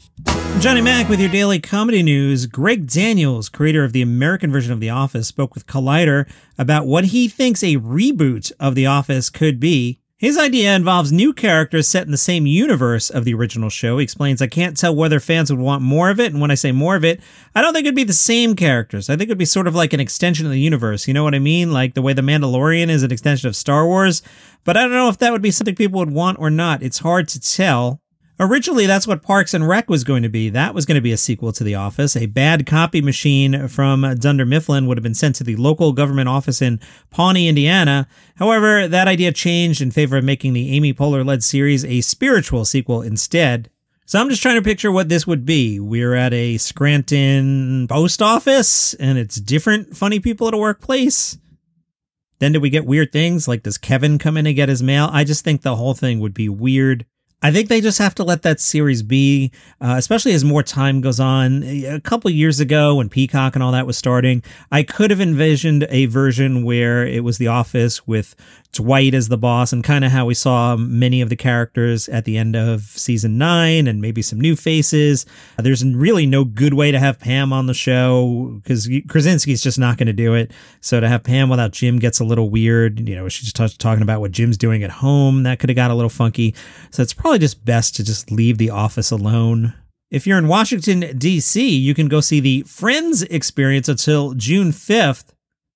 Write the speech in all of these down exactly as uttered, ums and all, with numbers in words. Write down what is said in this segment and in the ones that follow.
Johnny Mac with your daily comedy news. Greg Daniels, creator of the American version of The Office, spoke with Collider about what he thinks a reboot of The Office could be. His idea involves new characters set in the same universe of the original show. He explains, I can't tell whether fans would want more of it, and when I say more of it, I don't think it'd be the same characters. I think it'd be sort of like an extension of the universe. You know what I mean? Like the way The Mandalorian is an extension of Star Wars. But I don't know if that would be something people would want or not. It's hard to tell. Originally, that's what Parks and Rec was going to be. That was going to be a sequel to The Office. A bad copy machine from Dunder Mifflin would have been sent to the local government office in Pawnee, Indiana. However, that idea changed in favor of making the Amy Poehler-led series a spiritual sequel instead. So I'm just trying to picture what this would be. We're at a Scranton post office, and it's different funny people at a workplace. Then do we get weird things? Like, does Kevin come in and get his mail? I just think the whole thing would be weird. I think they just have to let that series be, uh, especially as more time goes on. A couple years ago when Peacock and all that was starting, I could have envisioned a version where it was The Office with Dwight as the boss and kind of how we saw many of the characters at the end of season nine and maybe some new faces. There's really no good way to have Pam on the show because Krasinski's just not going to do it. So to have Pam without Jim gets a little weird. You know, she's just talking about what Jim's doing at home. That could have got a little funky. So it's probably just best to just leave The Office alone. If you're in Washington, D C, you can go see the Friends Experience until June fifth.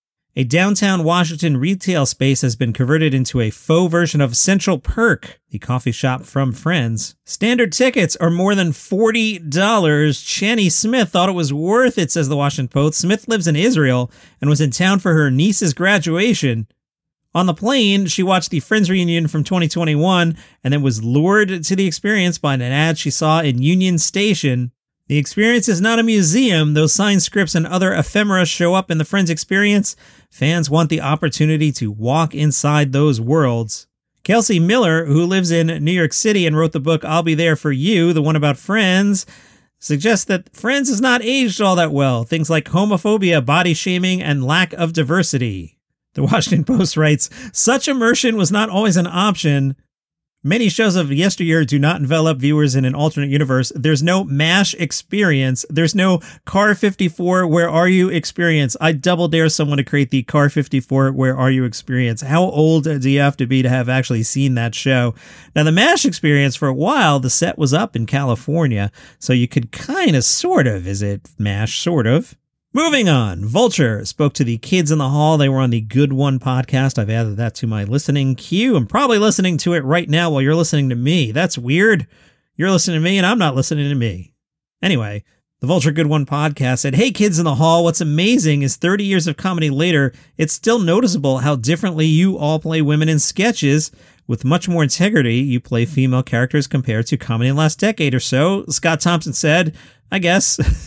A downtown Washington retail space has been converted into a faux version of Central Perk, the coffee shop from Friends. Standard tickets are more than forty dollars. Channy Smith thought it was worth it, says the Washington Post. Smith lives in Israel and was in town for her niece's graduation. On the plane, she watched the Friends reunion from twenty twenty-one and then was lured to the experience by an ad she saw in Union Station. The experience is not a museum. Those signed scripts and other ephemera show up in the Friends experience. Fans want the opportunity to walk inside those worlds. Kelsey Miller, who lives in New York City and wrote the book I'll Be There For You, the one about Friends, suggests that Friends has not aged all that well. Things like homophobia, body shaming, and lack of diversity. The Washington Post writes, such immersion was not always an option. Many shows of yesteryear do not envelop viewers in an alternate universe. There's no MASH experience. There's no Car fifty-four, Where Are You experience. I double dare someone to create the Car fifty-four, Where Are You experience. How old do you have to be to have actually seen that show? Now, the MASH experience, for a while, the set was up in California, so you could kind of sort of visit MASH, sort of. Moving on, Vulture spoke to the kids in the hall. They were on the Good One podcast. I've added that to my listening queue. I'm probably listening to it right now while you're listening to me. That's weird. You're listening to me and I'm not listening to me. Anyway, the Vulture Good One podcast said, hey, kids in the hall, what's amazing is thirty years of comedy later, it's still noticeable how differently you all play women in sketches. With much more integrity, you play female characters compared to comedy in the last decade or so. Scott Thompson said, I guess.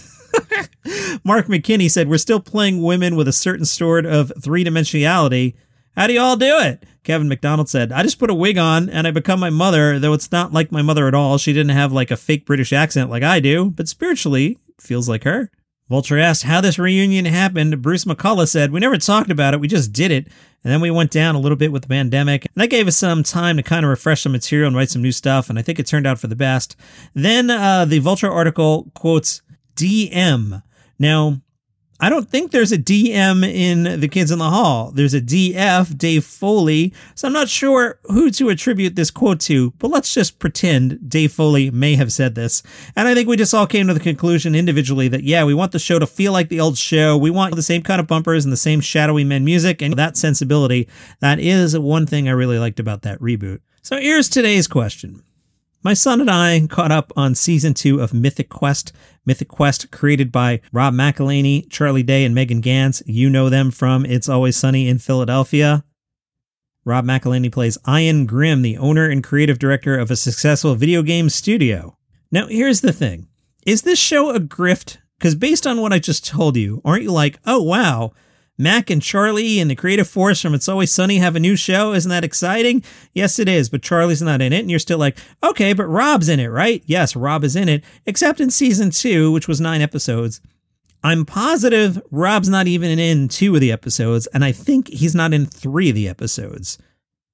Mark McKinney said, we're still playing women with a certain sort of three-dimensionality. How do you all do it? Kevin McDonald said, I just put a wig on and I become my mother, though it's not like my mother at all. She didn't have like a fake British accent like I do, but spiritually it feels like her. Vulture asked how this reunion happened. Bruce McCullough said, we never talked about it. We just did it. And then we went down a little bit with the pandemic. And that gave us some time to kind of refresh some material and write some new stuff. And I think it turned out for the best. Then uh, the Vulture article quotes D M. Now, I don't think there's a D M in The Kids in the Hall. There's a D F, Dave Foley. So I'm not sure who to attribute this quote to, but let's just pretend Dave Foley may have said this. And I think we just all came to the conclusion individually that, yeah, we want the show to feel like the old show. We want the same kind of bumpers and the same shadowy men music and that sensibility. That is one thing I really liked about that reboot. So here's today's question. My son and I caught up on season two of Mythic Quest. Mythic Quest, created by Rob McElhenney, Charlie Day, and Megan Gantz. You know them from It's Always Sunny in Philadelphia. Rob McElhenney plays Ian Grimm, the owner and creative director of a successful video game studio. Now, here's the thing. Is this show a grift? Because based on what I just told you, aren't you like, oh, wow, Mac and Charlie and the creative force from It's Always Sunny have a new show? Isn't that exciting? Yes, it is, but Charlie's not in it, and you're still like, okay, but Rob's in it, right? Yes, Rob is in it, except in season two, which was nine episodes. I'm positive Rob's not even in two of the episodes, and I think he's not in three of the episodes.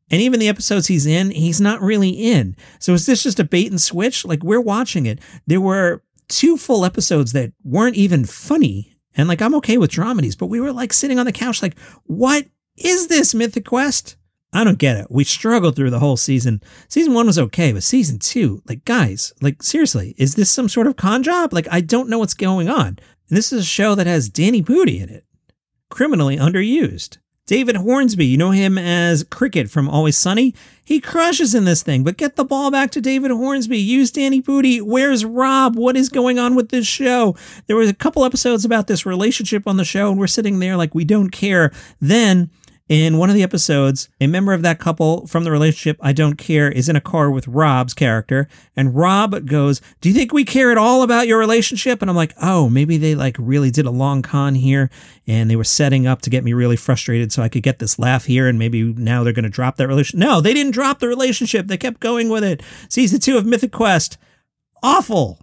And even the episodes he's in, he's not really in. So is this just a bait and switch? Like, we're watching it. There were two full episodes that weren't even funny. And like, I'm okay with dramedies, but we were like sitting on the couch like, what is this, Mythic Quest? I don't get it. We struggled through the whole season. Season one was okay, but season two, like, guys, like, seriously, is this some sort of con job? Like, I don't know what's going on. And this is a show that has Danny Pudi in it. Criminally underused. David Hornsby, you know him as Cricket from Always Sunny? He crushes in this thing, but get the ball back to David Hornsby. Use Danny Pudi. Where's Rob? What is going on with this show? There was a couple episodes about this relationship on the show, and we're sitting there like we don't care. Then, in one of the episodes, a member of that couple from the relationship, I don't care, is in a car with Rob's character. And Rob goes, do you think we care at all about your relationship? And I'm like, oh, maybe they like really did a long con here and they were setting up to get me really frustrated so I could get this laugh here. And maybe now they're going to drop that relationship. No, they didn't drop the relationship. They kept going with it. Season two of Mythic Quest. Awful.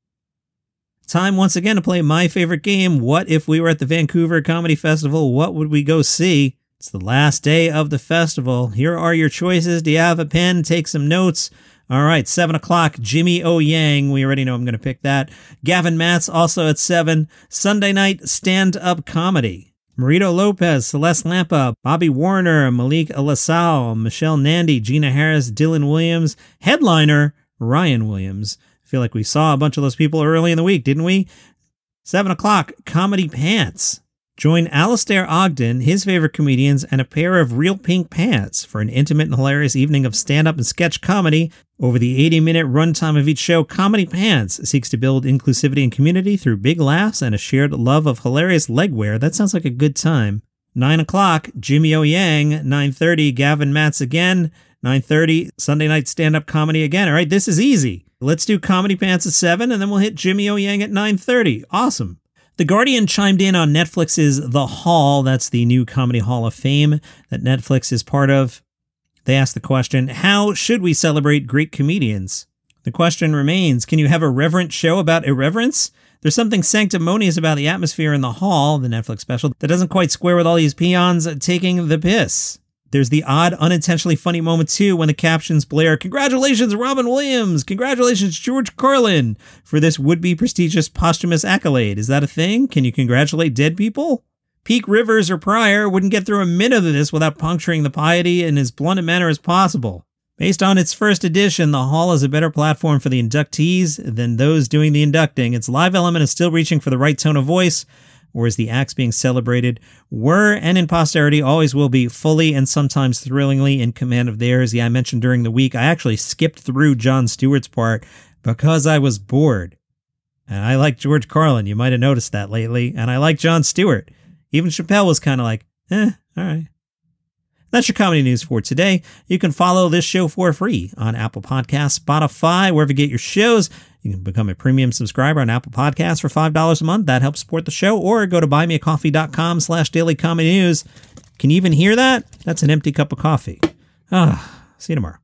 Time once again to play my favorite game. What if we were at the Vancouver Comedy Festival? What would we go see? It's the last day of the festival. Here are your choices. Do you have a pen? Take some notes. All right, seven o'clock, Jimmy O. Yang. We already know I'm going to pick that. Gavin Matz, also at seven. Sunday night stand-up comedy. Marito Lopez, Celeste Lampa, Bobby Warner, Malik Alasal, Michelle Nandi, Gina Harris, Dylan Williams. Headliner, Ryan Williams. I feel like we saw a bunch of those people early in the week, didn't we? seven o'clock, Comedy Pants. Join Alistair Ogden, his favorite comedians, and a pair of real pink pants for an intimate and hilarious evening of stand-up and sketch comedy. Over the eighty-minute runtime of each show, Comedy Pants seeks to build inclusivity and community through big laughs and a shared love of hilarious legwear. That sounds like a good time. nine o'clock, Jimmy O. Yang. nine thirty, Gavin Matz again. nine thirty, Sunday night stand-up comedy again. All right, this is easy. Let's do Comedy Pants at seven, and then we'll hit Jimmy O. Yang at nine thirty. Awesome. The Guardian chimed in on Netflix's The Hall. That's the new Comedy Hall of Fame that Netflix is part of. They asked the question, how should we celebrate great comedians? The question remains, can you have a reverent show about irreverence? There's something sanctimonious about the atmosphere in The Hall, the Netflix special, that doesn't quite square with all these peons taking the piss. There's the odd, unintentionally funny moment, too, when the captions blare, congratulations, Robin Williams! Congratulations, George Carlin! For this would-be prestigious posthumous accolade. Is that a thing? Can you congratulate dead people? Peak Rivers or Pryor wouldn't get through a minute of this without puncturing the piety in as blunt a manner as possible. Based on its first edition, the Hall is a better platform for the inductees than those doing the inducting. Its live element is still reaching for the right tone of voice, whereas the acts being celebrated were, and in posterity always will be, fully and sometimes thrillingly in command of theirs. Yeah, I mentioned during the week, I actually skipped through Jon Stewart's part because I was bored. And I like George Carlin. You might have noticed that lately. And I like Jon Stewart. Even Chappelle was kind of like, eh, all right. That's your comedy news for today. You can follow this show for free on Apple Podcasts, Spotify, wherever you get your shows. You can become a premium subscriber on Apple Podcasts for five dollars a month. That helps support the show. Or go to buymeacoffee.com slash daily comedy news. Can you even hear that? That's an empty cup of coffee. Ah, see you tomorrow.